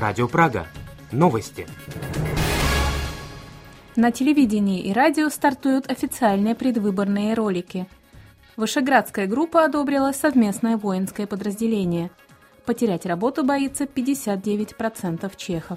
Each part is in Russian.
Радио Прага. Новости. На телевидении и радио стартуют официальные предвыборные ролики. Вышеградская группа одобрила совместное воинское подразделение. Потерять работу боится 59% чехов.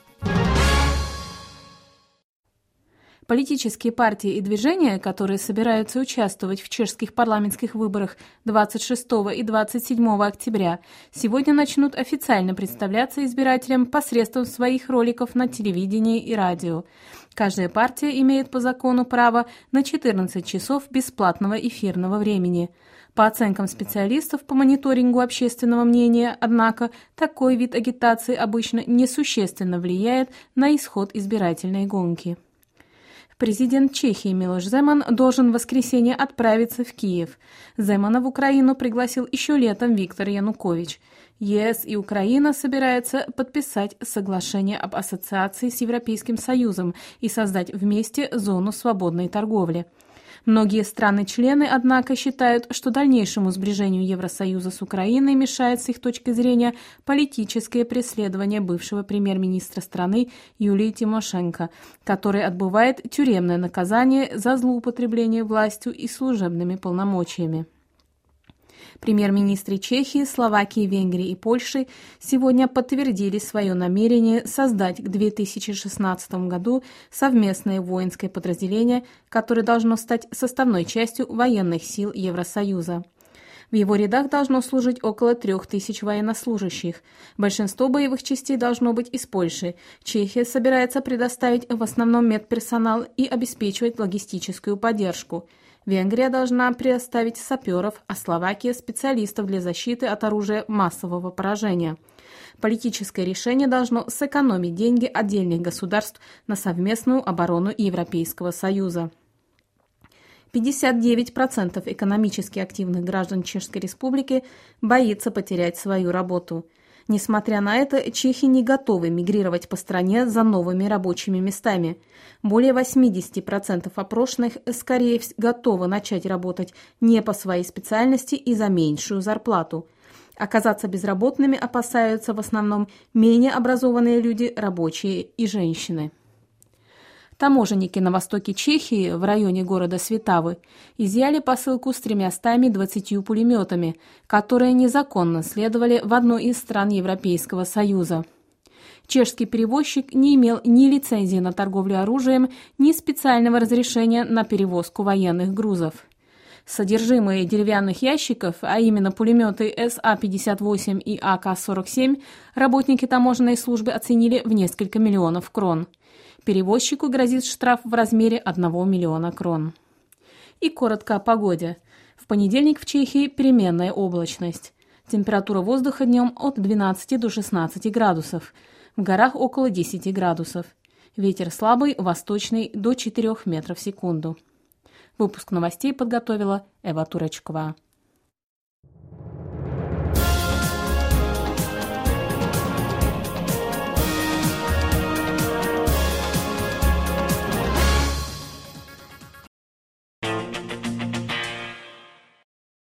Политические партии и движения, которые собираются участвовать в чешских парламентских выборах 26 и 27 октября, сегодня начнут официально представляться избирателям посредством своих роликов на телевидении и радио. Каждая партия имеет по закону право на 14 часов бесплатного эфирного времени. По оценкам специалистов по мониторингу общественного мнения, однако, такой вид агитации обычно несущественно влияет на исход избирательной гонки. Президент Чехии Милош Земан должен в воскресенье отправиться в Киев. Земана в Украину пригласил еще летом Виктор Янукович. ЕС и Украина собираются подписать соглашение об ассоциации с Европейским Союзом и создать вместе зону свободной торговли. Многие страны-члены, однако, считают, что дальнейшему сближению Евросоюза с Украиной мешает с их точки зрения политическое преследование бывшего премьер-министра страны Юлии Тимошенко, который отбывает тюремное наказание за злоупотребление властью и служебными полномочиями. Премьер-министры Чехии, Словакии, Венгрии и Польши сегодня подтвердили свое намерение создать к 2016 году совместное воинское подразделение, которое должно стать составной частью военных сил Евросоюза. В его рядах должно служить около 3000 военнослужащих. Большинство боевых частей должно быть из Польши. Чехия собирается предоставить в основном медперсонал и обеспечивать логистическую поддержку. Венгрия должна предоставить саперов, а Словакия – специалистов для защиты от оружия массового поражения. Политическое решение должно сэкономить деньги отдельных государств на совместную оборону Европейского Союза. 59% экономически активных граждан Чешской Республики боится потерять свою работу. Несмотря на это, чехи не готовы мигрировать по стране за новыми рабочими местами. Более 80% опрошенных скорее готовы начать работать не по своей специальности и за меньшую зарплату. Оказаться безработными опасаются в основном менее образованные люди, рабочие и женщины. Таможенники на востоке Чехии, в районе города Светавы, изъяли посылку с 320 пулеметами, которые незаконно следовали в одной из стран Европейского Союза. Чешский перевозчик не имел ни лицензии на торговлю оружием, ни специального разрешения на перевозку военных грузов. Содержимое деревянных ящиков, а именно пулеметы СА-58 и АК-47, работники таможенной службы оценили в несколько миллионов крон. Перевозчику грозит штраф в размере 1 миллиона крон. И коротко о погоде. В понедельник в Чехии переменная облачность. Температура воздуха днем от 12 до 16 градусов. В горах около 10 градусов. Ветер слабый, восточный, до 4 метров в секунду. Выпуск новостей подготовила Эва Туречкова.